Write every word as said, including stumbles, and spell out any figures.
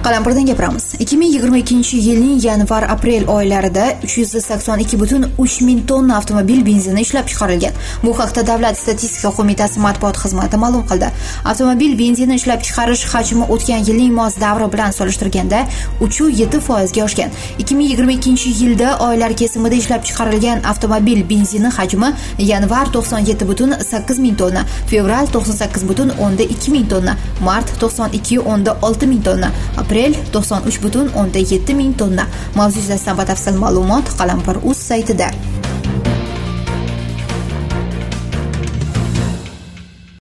Qalampirdan gapiramiz. ikki ming yigirma ikkinchi yilning yanvar-aprel oylarida uch yuz sakson ikki butun uch ming tonna avtomobil benzini ishlab chiqarilgan. Bu haqda Davlat statistika qo'mitasi matbuot xizmati ma'lum qildi. Avtomobil benzini ishlab chiqarish hajmi o'tgan yilning mos davri bilan solishtirganda uch nuqta yetti foiz ga oshgan. ikki ming yigirma ikkinchi yilda oylar kesimida ishlab chiqarilgan avtomobil benzini hajmi yanvar to'qson yetti butun sakkiz ming tonna, fevral to'qson sakkiz butun o'nda ikki ming tonna, mart to'qson ikki o'nda olti ming tonna, aprel to'qson uch butun o'nda yetti ming tonna. Mavzu yuzasidan batafsil ma'lumot Qalampir.uz saytida.